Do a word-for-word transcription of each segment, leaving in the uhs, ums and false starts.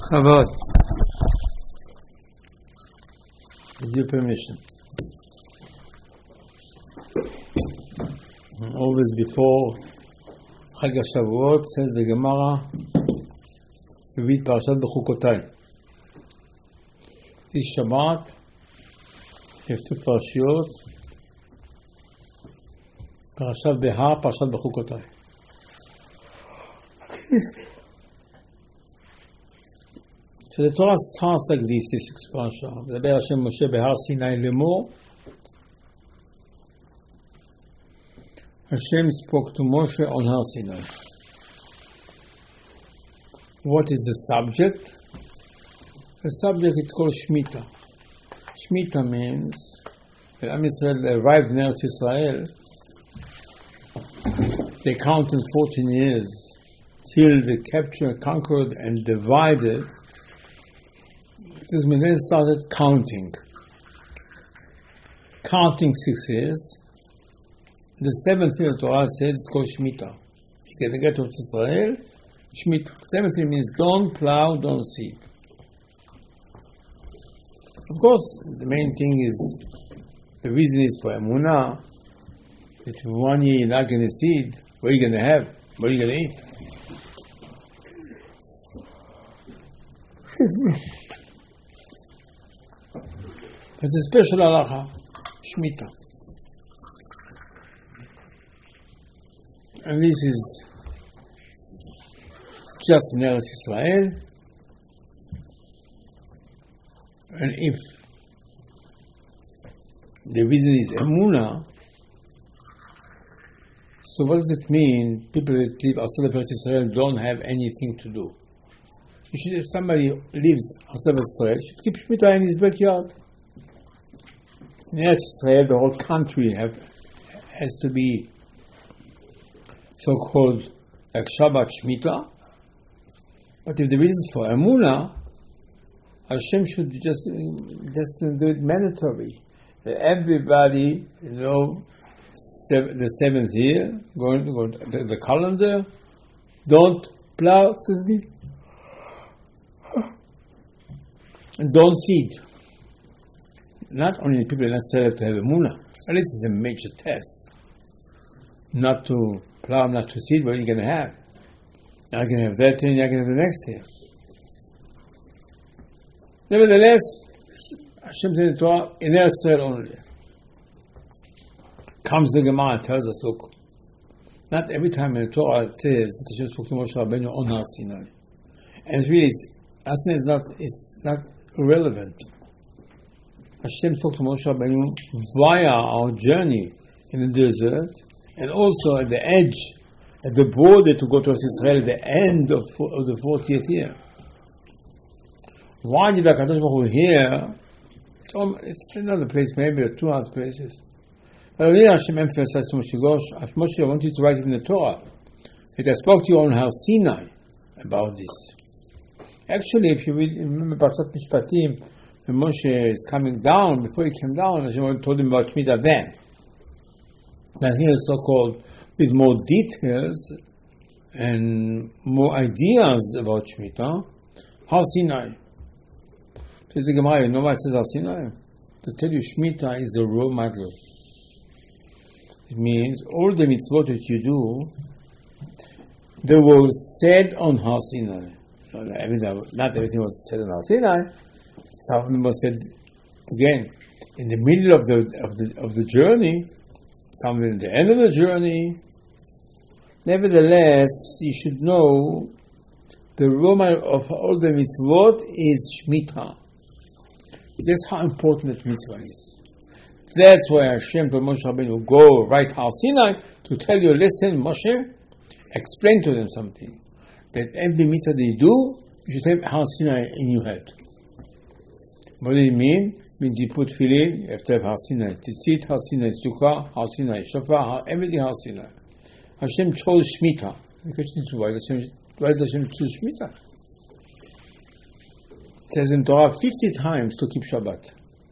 Chabad, with your permission. Always before Chag HaShavuot, says the Gemara, we read Parashat Bechukotai. This Shabbat, we have two Parashiot, Parashat Behar, Parashat Bechukotai. So the Torah starts like this, this parasha. V'daber Hashem Moshe Behar Sinai Lemor. Hashem spoke to Moshe on Har Sinai. What is the subject? The subject is called Shemitah. Shemitah means that Am Yisrael arrived in Eretz Yisrael. They counted fourteen years till they captured, conquered, and divided. This means then started counting. Counting six years. The seventh year of Torah says it's called Shemitah. You can get to Israel, Shemitah. Seventh year means don't plow, don't seed. Of course, the main thing is, the reason is for Emunah, that in one year you're not going to seed, what are you going to have? What are you going to eat? It's a special halacha, Shemitah. And this is just in Eretz Yisrael. And if the reason is Emunah, so what does it mean people that live outside of Eretz Yisrael don't have anything to do? You should, if somebody lives outside of Israel, should keep Shemitah in his backyard. In Eretz Yisrael, the whole country have, has to be so-called like Shabbat Shemitah. But if the reason is for Emunah, Hashem should just, just do it mandatory. That everybody, you know, sev- the seventh year, going to go to the calendar, don't plow, excuse me, and don't seed. Not only people not set up to have Emunah, at least it's a major test. Not to plow, not to seed, what are you going to have? You're not going to have that year, you're not going to have the next year. Nevertheless, Hashem said in the Torah, in Eretz Yisrael only. Comes the Gemara and tells us, look, not every time in the Torah it says that Hashem spoke to Moshe Rabbeinu on Har Sinai. And really, it's, Har Sinai is not, it's not irrelevant. Hashem spoke to Moshe Rabbeinu via our journey in the desert, and also at the edge, at the border to go to Israel, at the end of, of the fortieth year. Why did HaKadosh Baruch Hu here? It's another place, maybe, or two other places. But really Hashem emphasized to Moshe, Gosh, Moshe, I want you to write it in the Torah, that I spoke to you on Har Sinai about this. Actually, if you read, remember Parashat Mishpatim, when Moshe is coming down, before he came down, Hashem told him about Shemitah then. But here is so-called, with more details and more ideas about Shemitah, Har Sinai. Says the Gemara, you know why it says Har Sinai? To tell you Shemitah is a role model. It means all the mitzvot that you do, they were said on Har Sinai. So not everything was said on Har Sinai. Some of them was said again in the middle of the of the of the journey, some at the end of the journey. Nevertheless, you should know the Roma of all the mitzvot is Shemitah. That's how important that mitzvah is. That's why Hashem told Moshe Rabbeinu go write Har Sinai to tell you, listen, Moshe, explain to them something. That every mitzvah they do, you should have Har Sinai in your head. What does it mean? It means you put tefillin, you have to have Har Sinai. Tzitzit, Har Sinai, Sukkah, Har Sinai, Shofar, everything Har Sinai. Hashem chose Shemitah. The question is, why does Hashem, why does Hashem choose Shemitah? It says in Torah fifty times to keep Shabbat.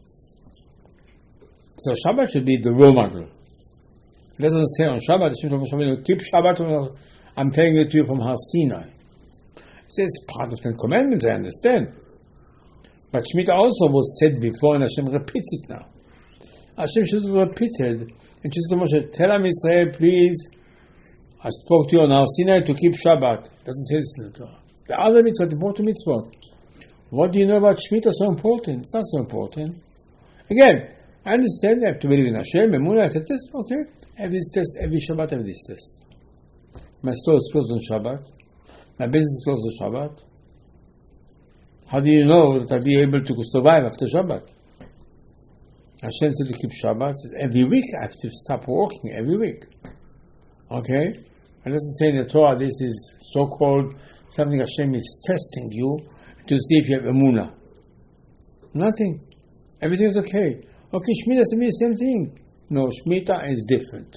So Shabbat should be the role model. It doesn't say on Shabbat, Hashem told Moshe, keep Shabbat. I'm telling it to you from Har Sinai. says part of Ten Commandments, I understand. But Shemitah also was said before, and Hashem repeats it now. Hashem should have repeated, and she said to Moshe, tell Am Israel, please, I spoke to you on Har Sinai to keep Shabbat. It doesn't say this in the Torah. The other mitzvot, important mitzvot. What do you know about Shemitah so important? It's not so important. Again, I understand I have to believe in Hashem, Emunah, I have to test, okay. I have this test, every Shabbat I have this test. My store is closed on Shabbat. My business is closed on Shabbat. How do you know that I'll be able to survive after Shabbat? Hashem said to keep Shabbat. Every week I have to stop working, every week. Okay? It doesn't say in the Torah this is so-called something Hashem is testing you to see if you have emunah. Nothing. Everything is okay. Okay, Shemitah is the same thing. No, Shemitah is different.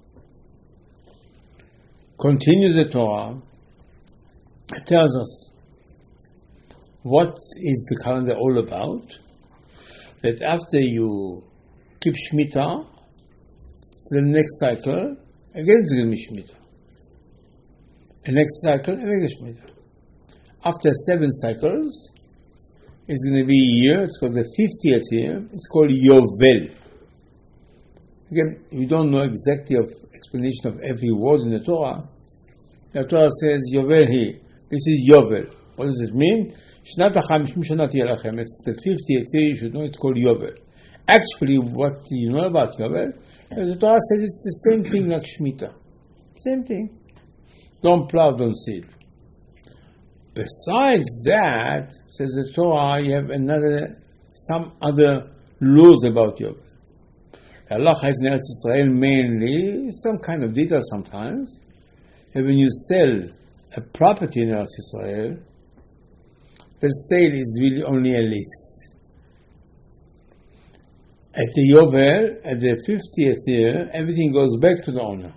Continues the Torah. It tells us what is the calendar all about. That after you keep Shemitah, so the next cycle, again it's going to be Shemitah. The next cycle, again Shemitah. After seven cycles, it's going to be a year, it's called the fiftieth year, it's called Yovel. Again, if you don't know exactly of explanation of every word in the Torah, the Torah says Yovel here. This is Yovel. What does it mean? Shnat HaChamishim Shana Tiyeh Lachem. It's the fiftieth year, you should know it's called Yovel. Actually, what do you know about Yovel? The Torah says it's the same thing like Shemitah. Same thing. Don't plow, don't seed. Besides that, says the Torah, you have another, some other laws about Yovel. Allah has in Eretz Israel mainly, some kind of detail sometimes, and when you sell a property in Eretz Israel, the sale is really only a lease. At the Yovel, at the fiftieth year, everything goes back to the owner.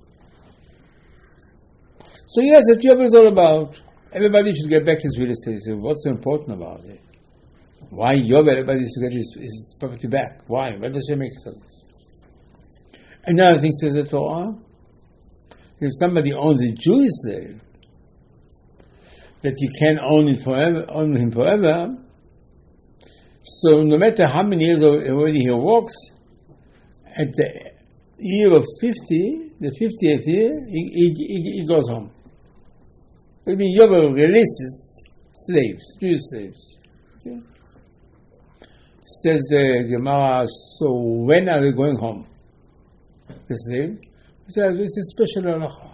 So yes, what Yovel is all about. Everybody should get back his real estate. So what's so important about it? Why Yovel? Everybody should get his, his property back. Why? Why does Hashem make it like this? Another thing says the Torah, if somebody owns a Jewish slave, that you can't own it forever, own him forever. So no matter how many years already he works, at the year of fifty, the fiftieth year, he, he, he goes home. It means Yovel releases slaves, Jewish slaves. Okay? Says the Gemara, so when are they going home? The slave? He says, it's a special halacha.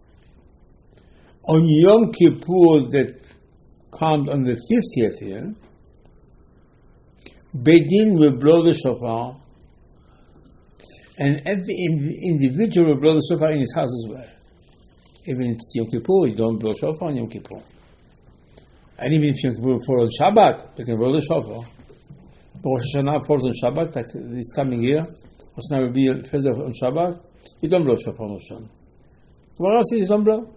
On Yom Kippur that comes on the fiftieth year, Bedin will blow the shofar, and every individual will blow the shofar in his house as well. Even if it's Yom Kippur, you don't blow shofar on Yom Kippur. And even if Yom Kippur falls on Shabbat, you can blow the shofar. Rosh Hashanah falls on Shabbat, like this coming year, Rosh Hashanah will be Thursday on Shabbat, you don't blow shofar on Rosh Hashanah. What else is you don't blow?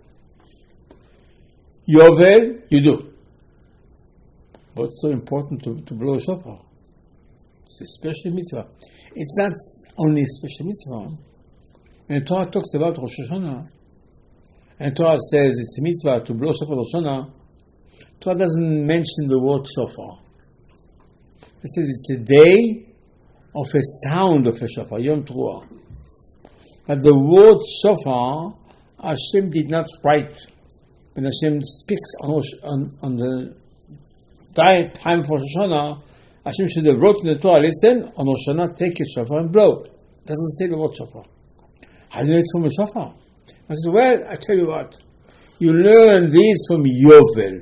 Yovel, you do. What's so important to, to blow a shofar? It's a special mitzvah. It's not only a special mitzvah. And the Torah talks about Rosh Hashanah, and the Torah says it's a mitzvah to blow shofar Rosh Hashanah, the Torah doesn't mention the word shofar. It says it's a day of a sound of a shofar, Yom Teruah. But the word shofar, Hashem did not write. When Hashem speaks on, on, on the time for Rosh Hashanah, Hashem should have wrote in the Torah, listen, on Rosh Hashanah, take a shofar and blow. It doesn't say the word shofar. How do you know it's from a shofar? I said, well, I tell you what, you learn this from Yovel.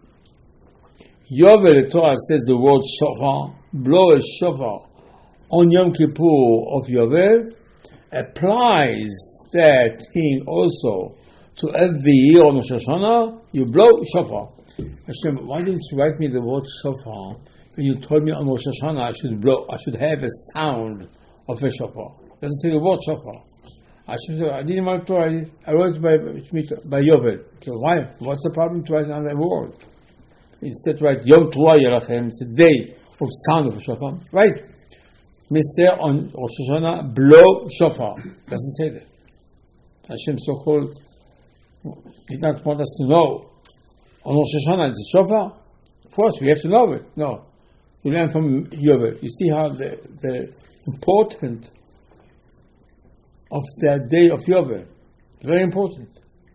Yovel, the Torah says the word shofar, blow a shofar on Yom Kippur of Yovel, applies that thing also to every year on Rosh Hashanah, you blow shofar. Hashem, why didn't you write me the word shofar when you told me on Rosh Hashanah I should blow, I should have a sound of a shofar? It doesn't say the word shofar. I should I didn't want to write it. I wrote it by, by Yovel. So why? What's the problem to write another word? Instead write Yom Teruah Yerachem, it's a day of sound of a shofar. Right? Mister on Rosh Hashanah, blow shofar. Doesn't say that. Hashem so-called did not want us to know On Rosh Hashanah, it's a shofar. Of course, we have to know it. No. You learn from Yovel. You see how the, the important of that day of Yovel. Very important.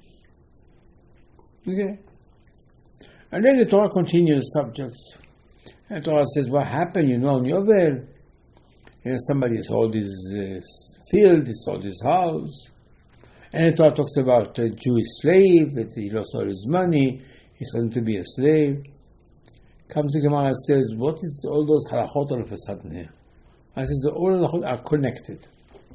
Okay? And then the Torah continues subjects. And the Torah says, what happened, you know, in Yovel? You know, somebody sold his uh, field, he sold his house. And the Torah talks about a Jewish slave, that he lost all his money, he's going to be a slave. Comes the Gemara and says, what is all those halachot all of a sudden here? I says, all halachot are connected.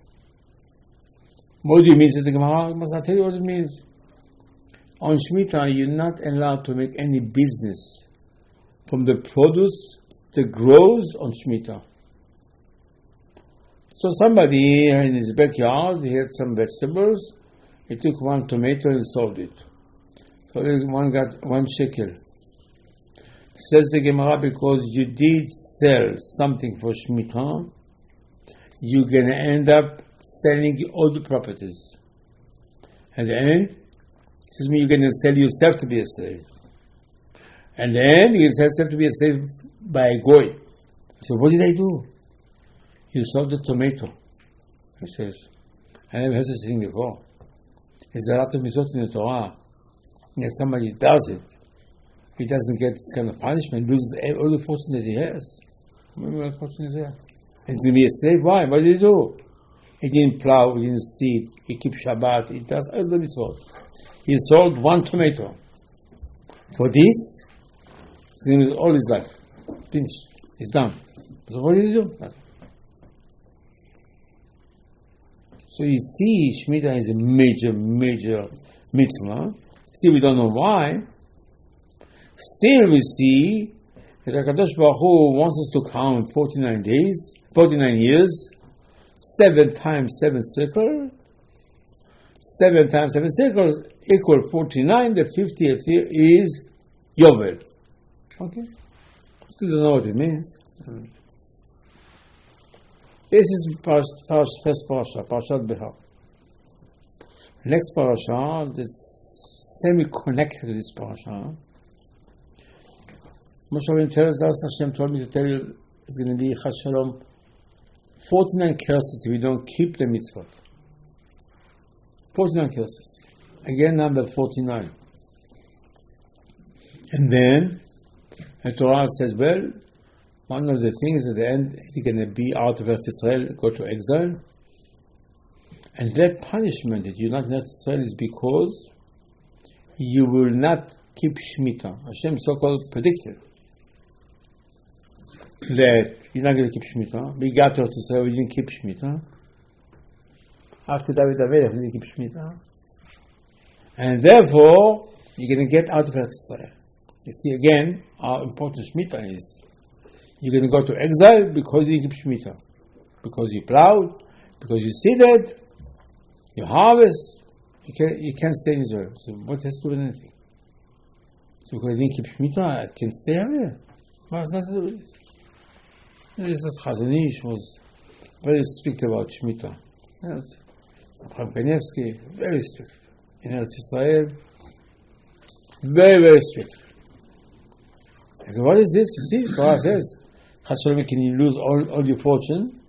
What do you mean, says the Gemara? I must not tell you what it means. On Shemitah, you're not allowed to make any business from the produce that grows on Shemitah. So somebody in his backyard, he had some vegetables, he took one tomato and sold it. So one got one shekel. Says the Gemara, because you did sell something for Shemitah, you're going to end up selling all the properties. At the end, it says you're going to sell yourself to be a slave. And then you can sell yourself to be a slave by a goy. So what did I do? You sold the tomato. He says, I never heard such thing before. There's a lot of mitzvot in the Torah. If somebody does it, he doesn't get this kind of punishment, loses all the fortune that he has. What fortune is there? And to be a slave, why? What did he do? He didn't plow, he didn't seed, he keeps Shabbat, he does all the mitzvot. He sold one tomato. For this, he's going to lose all his life. Finished. He's done. So what did he do? Nothing. So you see, Shemitah is a major, major mitzvah. Still, we don't know why. Still, we see that HaKadosh Baruch Hu wants us to count forty-nine days, forty-nine years, seven times seven circles. Seven times seven circles equal forty-nine. The fiftieth year is Yovel. Okay? Still don't know what it means. This is Parash, Parash, first parasha, Parashat Behar. Next parasha, that's semi-connected to this parasha. Moshe Rabbeinu tells us, Hashem told me to tell you, it's going to be Chas Shalom, forty-nine curses if we don't keep the mitzvot. forty-nine curses. Again, number forty-nine. And then, the Torah says, well, one of the things at the end, you're going to be out of Eretz Israel, go to exile. And that punishment that you're not in Eretz Israel is because you will not keep Shemitah. Hashem so-called predicted that you're not going to keep Shemitah. We got to Eretz Israel, we didn't keep Shemitah. After David Amelech, we didn't keep Shemitah. And therefore, you're going to get out of Eretz Israel. You see again how important Shemitah is. You're going to go to exile because you didn't keep Shemitah. Because you plowed, because you seeded, you harvest, you, can, you can't stay in Israel. So what has to do with anything? So because I didn't keep Shemitah, I can stay here. What has nothing to do with this? This is Chazon Ish was very strict about Shemitah. Abraham Kanievsky, very strict. In Eretz Israel, very, very strict. So what is this? You see, Torah says, Chas Shalom, can you lose all, all your fortune?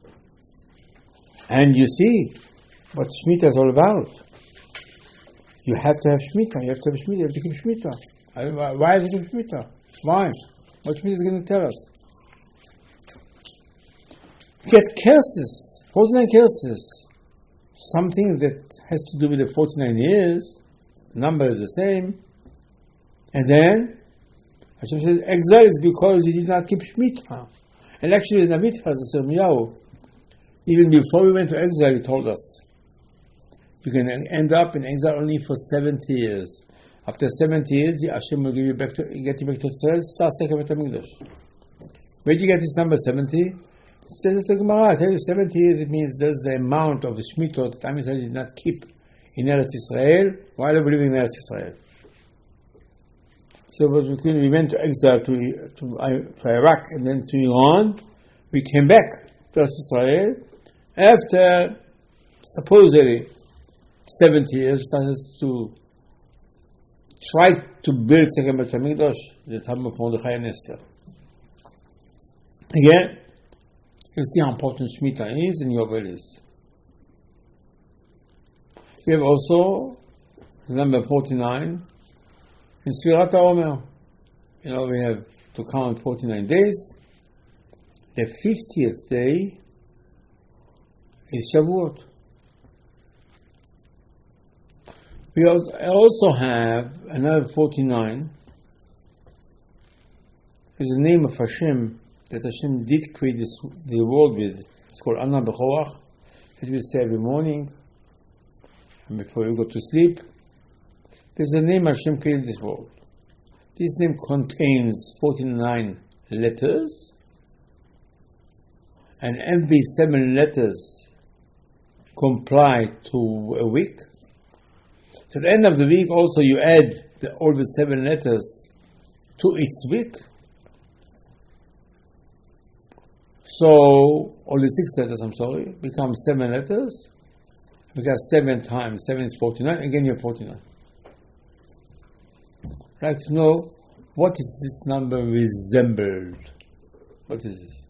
And you see what Shemitah is all about. You have to have Shemitah. You have to have Shemitah. You have to keep Shemitah. Why is it Shemitah? Why? What Shemitah is going to tell us? Get curses, forty-nine curses. Something that has to do with the forty-nine years. The number is the same. And then Hashem says, exile is because you did not keep Shemitah. And actually, in the Mitzvah, the Yirmiyahu, even before we went to exile, he told us, you can end up in exile only for seventy years. After seventy years, Hashem will give you back to, get you back to Israel, start second Beit HaMikdash. Where did you get this number, seventy? It says it to Gemara, I tell you, seventy years, it means that's the amount of the Shemitah that Am Yisrael did not keep in Eretz Israel while they were living in Eretz Israel. So we went to exile to, to, to Iraq and then to Iran. We came back to Israel. After supposedly seventy years, we started to tried to build second Beit HaMikdash, the time of Mordechai and Esther. Again, you see how important Shemitah is and Yovel is. We have also number forty-nine in Sfirat HaOmer. You know, we have to count forty-nine days. The fiftieth day is Shavuot. We also have another forty-nine. It's the name of Hashem that Hashem did create this, the world with. It's called Anna B'Choach. It we say every morning and before you go to sleep. There's a name Hashem created this world. This name contains forty-nine letters, and every seven letters comply to a week. So at the end of the week also you add the, all the seven letters to its week. So all the six letters, I'm sorry, become seven letters. Because seven times seven is forty-nine, again you have forty-nine. I'd like to know, what is this number resembled? What is this?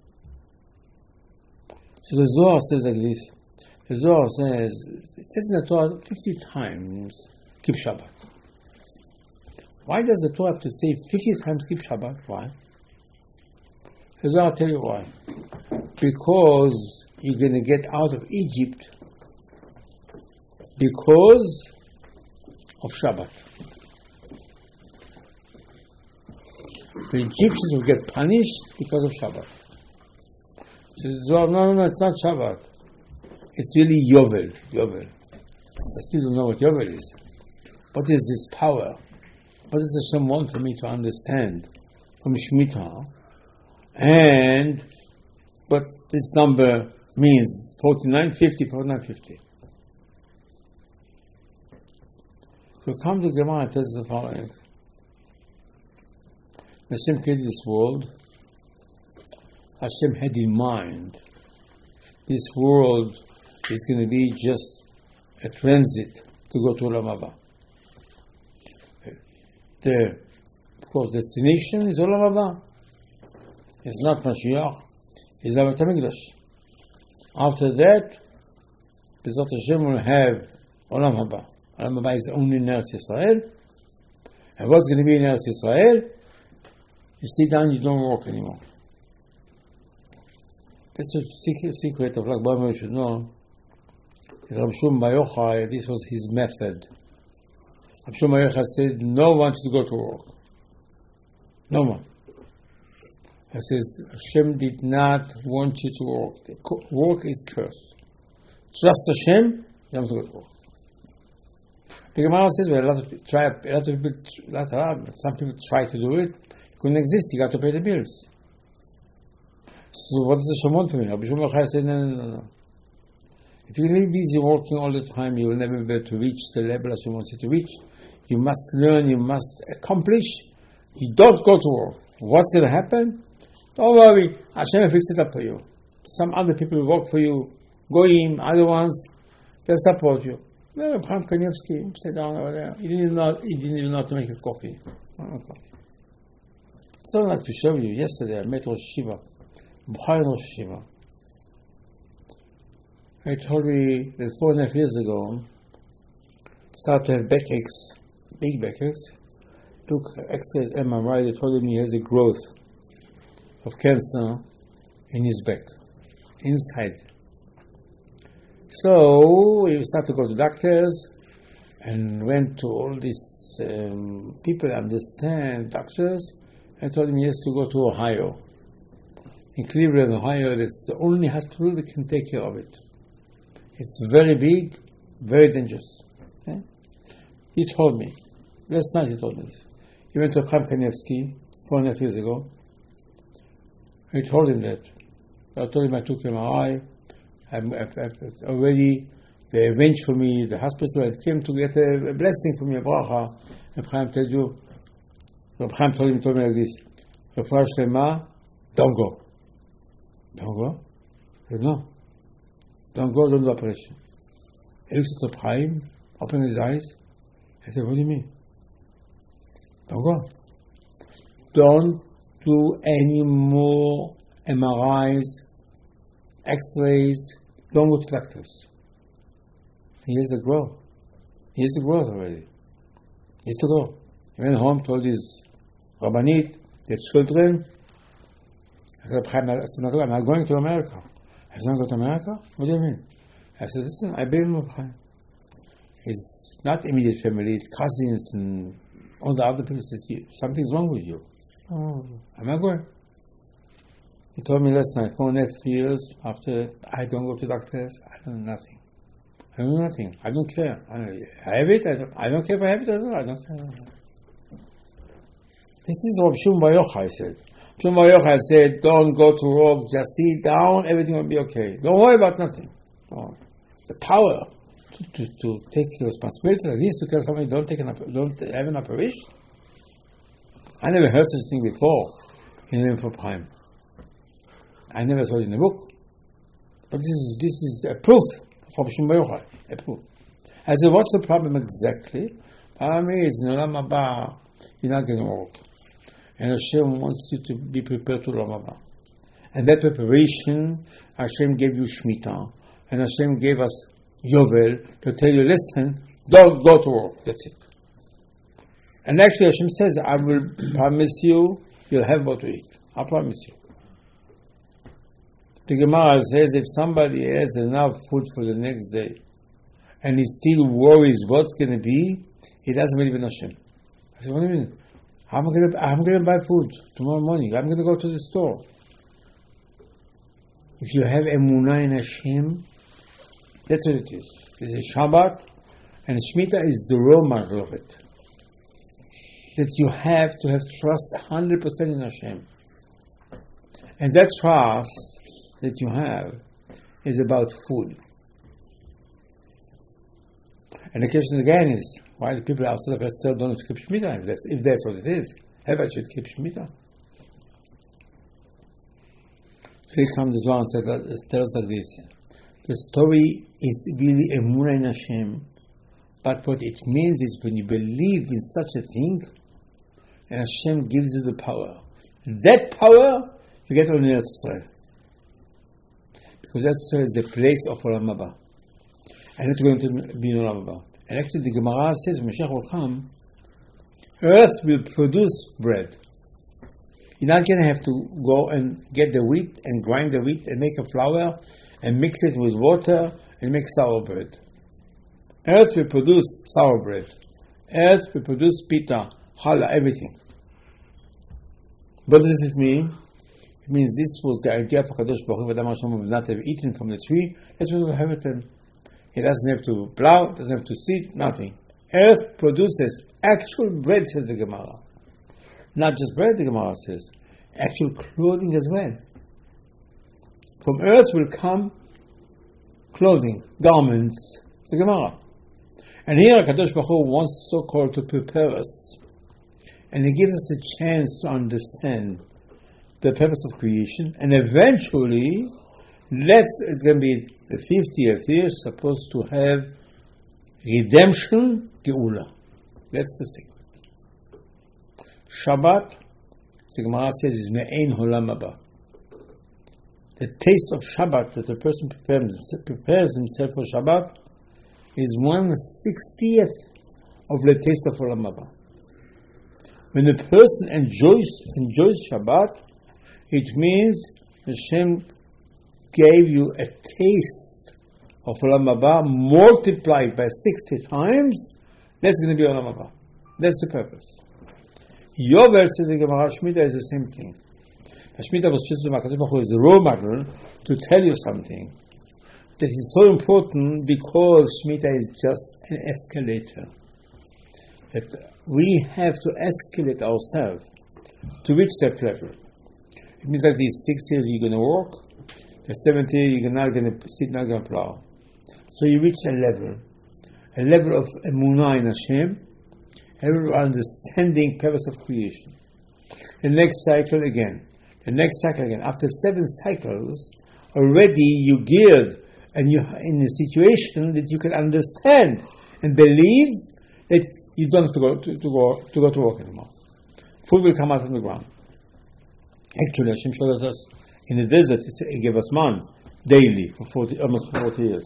So the Zohar says like this. The Zohar says, it says in the Torah fifty times, keep Shabbat. Why does the Torah have to say fifty times keep Shabbat? Why? The Zohar will tell you why. Because you're going to get out of Egypt because of Shabbat. The Egyptians will get punished because of Shabbat. She says, no, no, no, it's not Shabbat. It's really Yovel. Yovel. I still don't know what Yovel is. What is this power? What does Hashem want for me to understand from Shemitah? And what this number means, forty-nine, fifty, forty-nine, fifty. So come to Gemara and tells us the following. Hashem created this world. Hashem had in mind this world is going to be just a transit to go to Olam Haba. The, of course, destination is Olam Haba. It's not Mashiach. It's Beit HaMikdash. After that, Bezat Hashem will have Olam Haba. Olam Haba is only in Eretz Yisrael. And what's going to be in Eretz Yisrael? You sit down, you don't walk anymore. That's a secret of Lag BaOmer you should know. Rabbi Shimon Bar Yochai, this was his method. Rabbi Shimon Bar Yochai said, no one should go to work. No one. He says, Hashem did not want you to work. Work is cursed. Trust Hashem, you have to go to work. The Gemara says, well, a lot of people try, a lot of people, a lot of, some people try to do it. It couldn't exist. You got to pay the bills. So what does Hashem want from me? Rabbi Shimon Bar Yochai said, no, no, no, no. If you live busy working all the time, you will never be able to reach the level Hashem wants you to reach. You must learn, you must accomplish. You don't go to work. What's going to happen? Don't worry, Hashem will fix it up for you. Some other people will work for you. Goyim, other ones, they'll support you. No, Chaim Kanievsky, sit down over there. He didn't even know, he didn't even know how to make a coffee. coffee. So I'd like to show you, yesterday I met Rosh Yeshiva, Bukhari Rosh Yeshiva. He told me that four and a half years ago, started to have backaches, big backaches. Took X-rays, M R I, they told him he has a growth of cancer in his back, inside. So we started to go to doctors and went to all these um, people that understand doctors. I told him he has to go to Ohio. In Cleveland, Ohio, that's the only hospital that can take care of it. It's very big, very dangerous. Okay? He told me. Last night he told me this. He went to Chaim Kanievsky four and a half years ago. I told him that. I told him I took M R I. I'm, I've, I've already, they arranged for me, the hospital had came to get a, a blessing for me, a bracha. Reb Chaim told you, Reb Chaim told, him, told me like this, Refuah Shlema, don't go. Don't go? I said, no. Don't go, don't do operation. He looks at Reb Chaim, opened his eyes. I said, what do you mean? Don't go. Don't do any more M R Is, X-rays. Don't go to doctors. Here's the growth. Here's the growth already. Here's to go. He went home, told his Rabbanit, their children. I said, I'm not going to America. I said, I'm going to America? What do you mean? I said, listen, I've been with Chaim. It's not immediate family, it's cousins and all the other people said, something's wrong with you. Oh, I'm not going. He told me last night, four and a half years after, I don't go to doctors, I don't know nothing. I don't know nothing. I don't care. I, don't, I have it, I don't, I don't care if I have it or not. I don't care. This is Rav Shimon Bar Yochai said. Shimon Bar Yochai said, don't go to work, just sit down, everything will be okay. Don't worry about nothing. Oh. The power to, to, to take responsibility like this, to tell somebody don't take an don't have an operation. I never heard such thing before in the name of Chaim. I never saw it in a book. But this is this is a proof from Shimon Bar Yochai. A proof. I said, what's the problem exactly? The problem is, in Olam Haba, you're not going to work. And Hashem wants you to be prepared to Olam Haba. And that preparation, Hashem gave you Shemitah. And Hashem gave us Yovel to tell you, listen, don't go to work. That's it. And actually Hashem says, I will promise you, you'll have what to eat. I promise you. The Gemara says, if somebody has enough food for the next day, and he still worries what's going to be, he doesn't believe in Hashem. I said, what do you mean? I'm going to, I'm going to buy food tomorrow morning. I'm going to go to the store. If you have emunah in Hashem, that's what it is. It's a Shabbat, and Shemitah is the role model of it. That you have to have trust one hundred percent in Hashem. And that trust that you have is about food. And the question again is, why the people outside of Eretz don't keep Shemitah? If that's, if that's what it is, Heva should keep Shemitah. Here comes this one that tells us like this. The story is really emunah in Hashem, but what it means is when you believe in such a thing, and Hashem gives you the power. That power you get on Eretz Yisrael, because Eretz Yisrael is the place of Olam Haba, and it's going to be in Olam Haba. And actually, the Gemara says when Mashiach will come, earth will produce bread. You're not going to have to go and get the wheat and grind the wheat and make a flour and mix it with water and make sour bread. Earth will produce sour bread. Earth will produce pita, challah, everything. What does it mean? It means this was the idea of HaKadosh Baruch Hu, Adam Hashem will not have eaten from the tree. That's what will have it then. He doesn't have to plow, doesn't have to seed, nothing. Earth produces actual bread, says the Gemara. Not just bread, the Gemara says. Actual clothing as well. From earth will come clothing, garments. It's the Gemara. And here HaKadosh Baruch Hu wants so-called to prepare us. And He gives us a chance to understand the purpose of creation. And eventually, let's, it's going to be the fiftieth year, supposed to have redemption, Geula. That's the secret. Shabbat, the Gemara says, is me'ein holam haba. The taste of Shabbat that a person prepares, prepares himself for Shabbat is one sixtieth of the taste of Olam Haba. When a person enjoys enjoys Shabbat, it means Hashem gave you a taste of Olam Haba multiplied by sixty times. That's going to be Olam Haba. That's the purpose. Yovel, says the Gemara, Shemitah is the same thing. Shemitah was chosen by HaKadosh Baruch Hu as a role model to tell you something that is so important, because Shemitah is just an escalator. That we have to escalate ourselves to reach that level. It means that these six years you're going to work, the seventh year you're not going to sit, not going to plow. So you reach a level, a level of emunah in Hashem, a level of understanding purpose of creation. The next cycle again. The next cycle again. After seven cycles, already you geared and you're in a situation that you can understand and believe that you don't have to go to, to go to go to work anymore. food will come out from the ground. Actually, Hashem showed us in the desert, He gave us man daily for forty, almost forty years.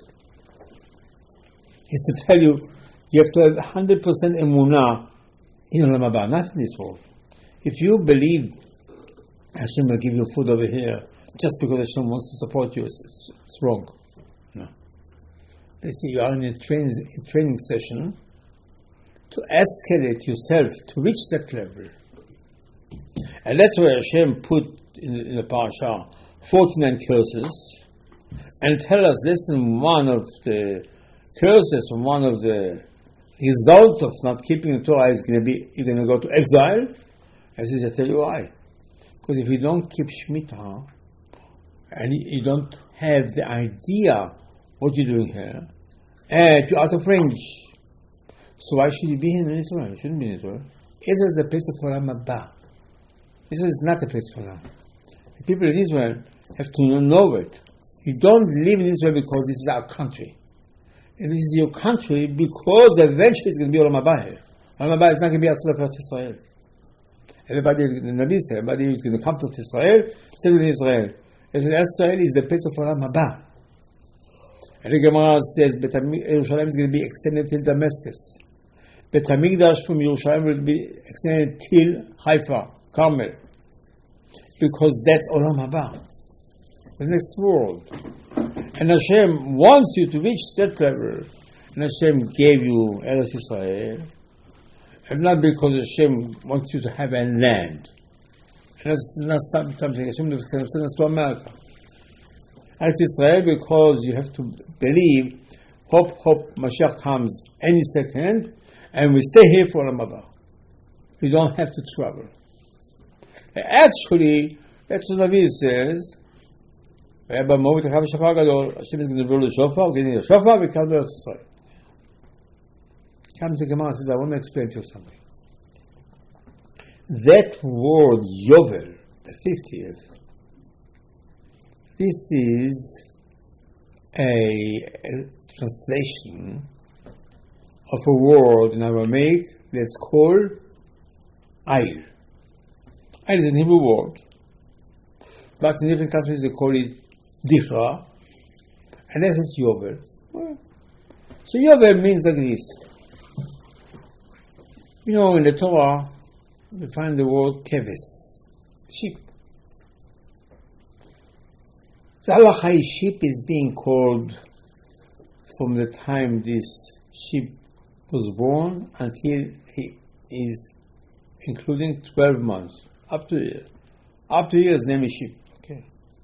It's to tell you, you have to have one hundred percent emunah in Olam Haba, not in this world. If you believe Hashem will give you food over here just because Hashem wants to support you, it's, it's wrong. No. They say you are in a training, a training session to escalate yourself to reach that level. And that's why Hashem put in the, in the parasha forty-nine curses and tell us, listen, one of the curses, and one of the results of not keeping the Torah is going to be, you're going to go to exile. I says, I tell you why. Because if you don't keep Shemitah, and you don't have the idea what you're doing here, and you're out of range, so why should you be in Israel? You shouldn't be in Israel. Israel is a place of Olam Haba. Israel is not a place for Olam. The people in Israel have to know it. You don't live in Israel because this is our country. And this is your country because eventually it's going to be Olam Haba here. Olam Haba is not going to be outside of Israel. Everybody, the Nabi said, everybody is going to come to Israel, settle in Israel. Israel is the place of Olam Haba. And the Gemara says, Yerushalayim is going to be extended till Damascus. Bet HaMikdash from Yerushalayim will be extended till Haifa, Carmel. Because that's Olam Haba, the next world. And Hashem wants you to reach that level. And Hashem gave you Eretz Yisrael. And not because Hashem wants you to have a land. And that's not something Hashem does to America. Eretz Yisrael because you have to believe, hope, hope, Mashiach comes any second, and we stay here for Olam Haba. We don't have to travel. Actually, that's what David says. Hashem is going to blow the shofar, getting the shofar, we come to Eretz Yisrael. Comes the Gemara and says, I want to explain to you something. That word Yovel, the fiftieth, this is a, a translation of a word in Aramaic that's called Ayil. Ayil is a Hebrew word, but in different countries they call it Dichra, and that's it Yovel. Well, so Yovel means like this. You know, in the Torah, we find the word keves, sheep. The halakha sheep is being called from the time this sheep was born until he is including twelve months, up to a year. Up to a year, his name is sheep. Okay.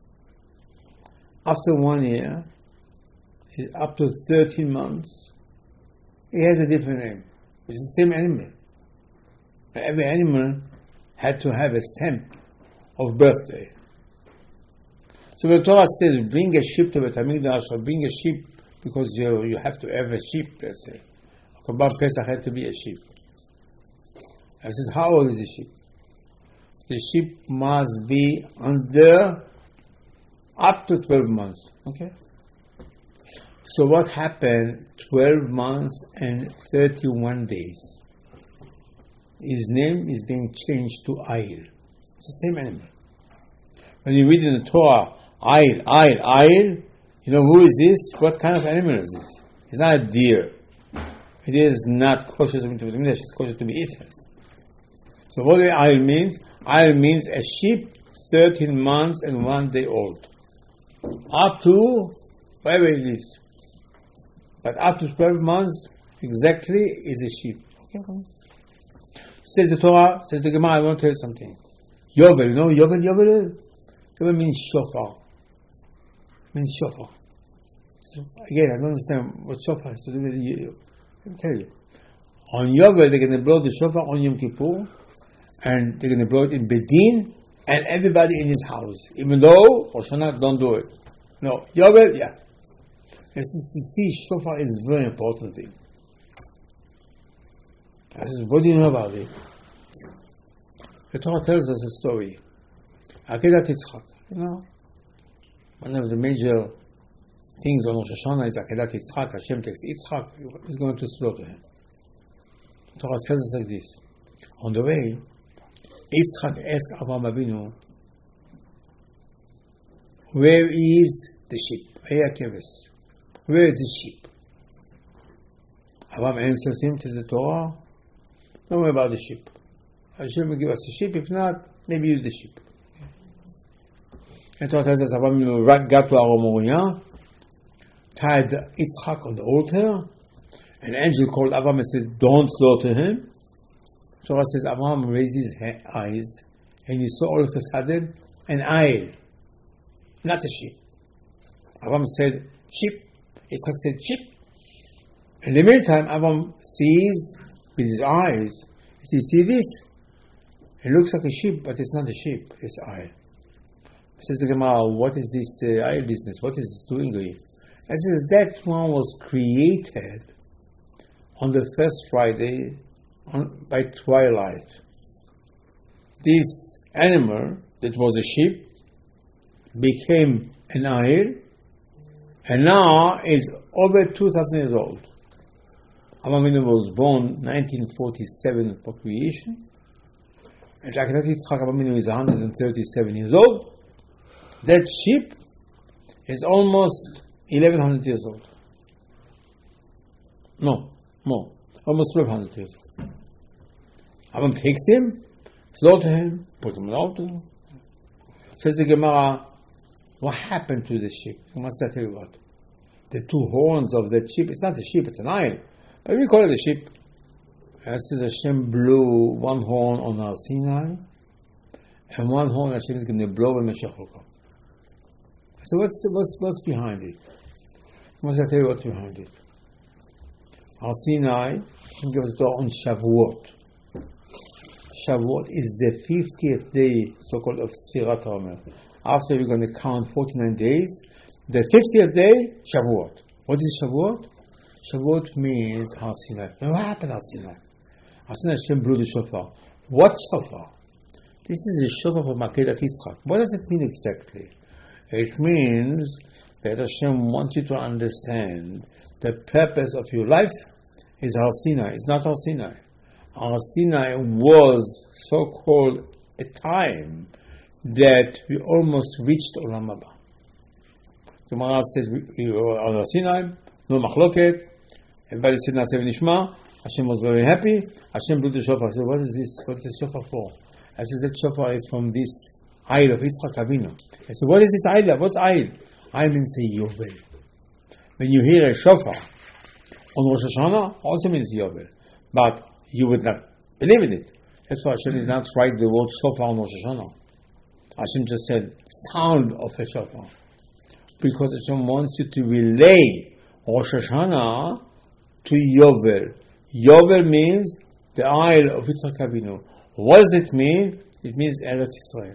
After one year, up to thirteen months, he has a different name. It's the same animal. Every animal had to have a stamp of birthday. So when the Torah says, bring a sheep to Bet HaMikdash, or bring a sheep because you you have to have a sheep, let's say. Korban Pesach had to be a sheep. I says, how old is the sheep? The sheep must be under up to twelve months. Okay? So what happened twelve months and thirty-one days? His name is being changed to Ayil. It's the same animal. When you read in the Torah, Ayil, Ayil, Ayil, you know, who is this? What kind of animal is this? It's not a deer. It is not kosher to be eaten. It's kosher to be eaten. So what the Ayil means? Ayil means a sheep thirteen months and one day old. Up to wherever it is. But up to twelve months exactly is a sheep. Okay. Says the Torah, says the Gemara, I want to tell you something. Yovel, you know Yovel, Yovel? Yovel means shofar. Means shofar. So again, I don't understand what shofar has to do with you. Let me tell you. On Yovel, they're going to blow the shofar on Yom Kippur, and they're going to blow it in Bedin, and everybody in his house. Even though Hoshana don't do it. No, Yovel, yeah. This is to see shofar is a very important thing. I said, what do you know about it? The Torah tells us a story. Akedat Yitzchak. You know, one of the major things on Rosh Hashanah is Akedat Yitzchak. Hashem takes Yitzchak, is going to slaughter him. The Torah tells us like this. On the way, Yitzchak asked Avraham Avinu, where is the sheep? Where is the sheep? Avraham answers him to the Torah, don't worry about the sheep. Hashem will give us the sheep, if not, maybe use the sheep. And Torah tells us Avraham Avinu got to Har Moriah, tied Yitzchak on the altar, an angel called Avraham and said, don't slaughter him. Torah says Avraham raised his eyes and he saw all of a sudden an aisle, not a sheep. Avraham said, sheep. Yitzchak said, sheep. In the meantime, Avraham sees with his eyes, he says, see this? It looks like a sheep, but it's not a sheep, it's aisle. He says to Gemara, what is this uh, aisle business? What is this doing here? He says, that one was created on the first Friday on, by twilight. This animal that was a sheep became an aisle and now is over two thousand years old. Avraham Avinu was born nineteen forty-seven for creation, and Yaakov Yitzchak Avraham Avinu is one hundred thirty-seven years old. That sheep is almost eleven hundred years old. No, more. Almost twelve hundred years old. Avraham takes him, slaughter him, put him in the altar. Says the Gemara, what happened to the sheep? What's that tell you about? The two horns of that sheep, it's not a sheep, it's an aisle. But we call it a sheep. It says Hashem blew one horn on Har Sinai, and one horn Hashem is going to blow when Mashiach will come. So what's, what's, what's behind it? What's that tell you what's behind it? Har Sinai, Hashem gives us on Shavuot. Shavuot is the fiftieth day, so-called, of Sfirat HaOmer. After we're going to count forty-nine days, the fiftieth day, Shavuot. What is Shavuot? Shavuot means Har Sinai. Now what happened Har Sinai? Har Sinai, Hashem blew the shofar. What shofar? This is the shofar for Makedat Yitzchak. What does it mean exactly? It means that Hashem wants you to understand the purpose of your life is Har Sinai. It's not Har Sinai. Har Sinai was so-called a time that we almost reached Olam Haba. The Gemara says, on Har Sinai, no machloket, everybody said Naseh v'nishma. Hashem was very happy. Hashem blew the shofar. I said, what is this? What is the shofar for? I said, that shofar is from this Ayil of Yitzchak Avinu. I said, what is this Ayil? What's Ayil? Ayil means a Yovel. When you hear a shofar on Rosh Hashanah, also means Yovel. But you would not believe in it. That's why Hashem did not write the word shofar on Rosh Hashanah. Hashem just said, sound of a shofar. Because Hashem wants you to relay Rosh Hashanah to Yovel. Yovel means the Ayil of Yitzchak Avinu. What does it mean? It means Eretz Yisrael.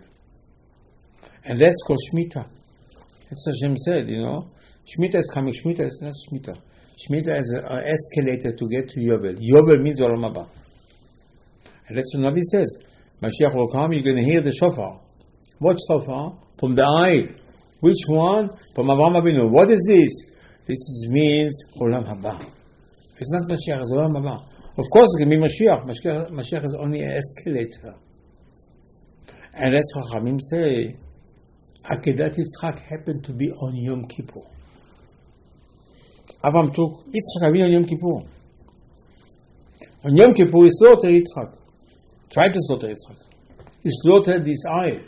And that's called Shemitah. That's what Hashem said, you know. Shemitah is coming. Shemitah is not Shemitah. Shemitah is an escalator to get to Yovel. Yovel means Olam Haba. And that's what Nabi says. Mashiach will come, you're going to hear the shofar. What shofar? From the Ayil. Which one? From Avraham Avinu. What is this? This is, means Olam Haba. It's not Mashiach, it's Olam Haba. Of course it can be Mashiach. Mashiach, Mashiach is only an escalator. And that's what Chachamim say. Akedat Yitzchak happened to be on Yom Kippur. Avraham took Yitzchak Avinu on Yom Kippur. On Yom Kippur he slaughtered Yitzchak. Tried to slaughter Yitzchak. He slaughtered this Ayil.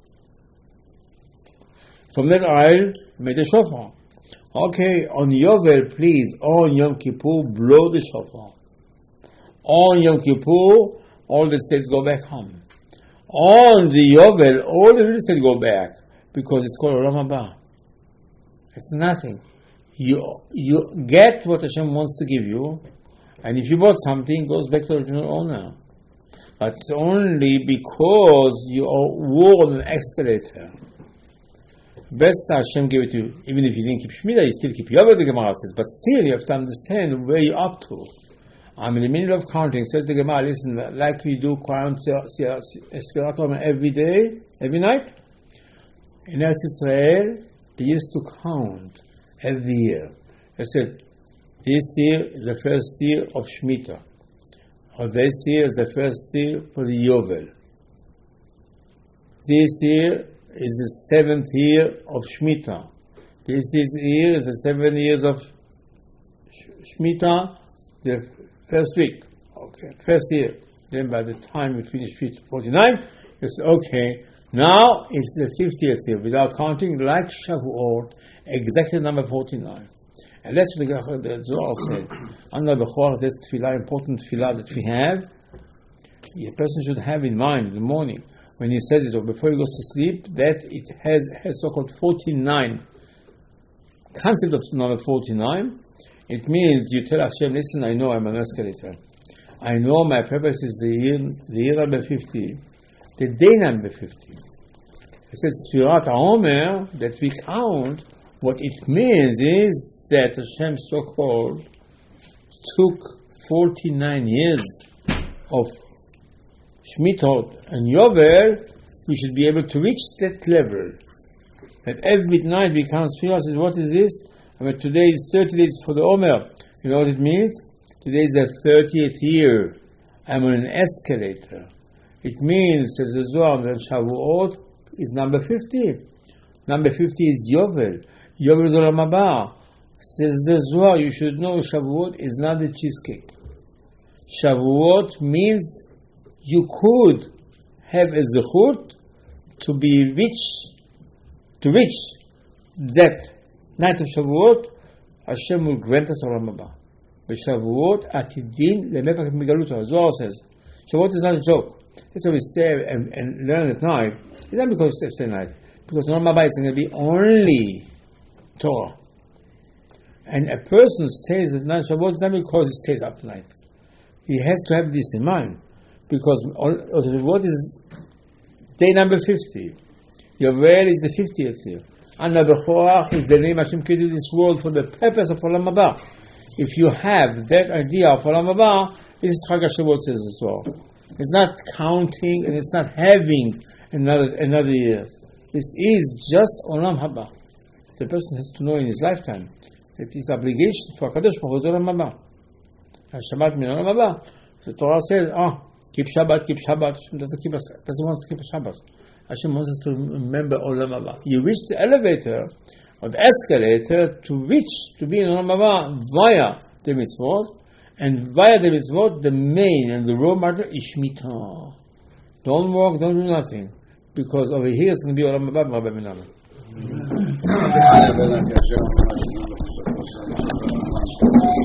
From that Ayil, made a shofar. Okay, on Yovel, please, on Yom Kippur, blow the shofar. On Yom Kippur, all the states go back home. On the Yovel, all the real estate go back, because it's called Olam Haba. It's nothing. You you get what Hashem wants to give you, and if you bought something, it goes back to the original owner. But it's only because you were on an escalator. Best Hashem gave it to you. Even if you didn't keep Shemitah, you still keep Yovel, the Gemara says. But still, you have to understand where you're up to. I'm in the middle of counting. Says the Gemara, listen, like we do count Sfirat HaOmer every day, every night. In Eretz Israel, they used to count every year. They said, this year is the first year of Shemitah. Or this year is the first year for the Yovel. This year is the seventh year of Shemitah. This is year is the seven years of Shemitah, the first week. Okay, first year. Then by the time we finish forty-nine, it's okay. Now it's the fiftieth year, without counting, like Shavuot, exactly number forty-nine. And that's what the, the Zohar said. Under the Chor, this tefillah, important tefillah that we have, a person should have in mind in the morning, when he says it, or before he goes to sleep, that it has, has so-called forty-nine. Concept of number forty-nine, it means you tell Hashem, listen, I know I'm an escalator. I know my purpose is the year, the year number fifty, the day number fifty. It says, Sfirat HaOmer, that we count, what it means is that Hashem so-called took forty-nine years of Shmitot and Yovel, we should be able to reach that level. That every night we count Sfirat, says, what is this? I mean, today is thirty days for the Omer. You know what it means? Today is the thirtieth year. I'm on an escalator. It means, says the Zohar, that Shavuot is number fifty. Number fifty is Yovel. Yovel is Olam Haba. Says the Zohar, you should know Shavuot is not a cheesecake. Shavuot means you could have a zechut to be rich, to reach that night of Shavuot. Hashem will grant us Olam Haba. Shavuot atidin lemepach migaluta. Zohar says, Shavuot is not a joke. That's why we stay and, and learn at night. It's not because we stay at night, because Olam Haba is going to be only Torah. And a person stays at night Shavuot is not because he stays up at night. He has to have this in mind, because Shavuot is day number fifty. Yovel is the fiftieth year. And the Bechorach is the name Hashem created this world for the purpose of Olam Haba. If you have that idea of Olam Haba, this is Chag HaShavuot says as well. It's not counting and it's not having another another year. This is just Olam Haba. The person has to know in his lifetime that his obligation for Kadosh Baruch Hu is Olam Haba. Shabbat min Olam Haba. The Torah says, "Oh, keep Shabbat, keep Shabbat." Hashem doesn't keep us. Doesn't want us to keep a Shabbat. Hashem wants us to remember Olam Haba. You reach the elevator or the escalator to reach to be in Olam Haba via the mitzvot, and via the mitzvot, the main and the raw matter is Shemitah. Don't work, don't do nothing, because over here it's going to be Olam Haba, Rabbi Menachem.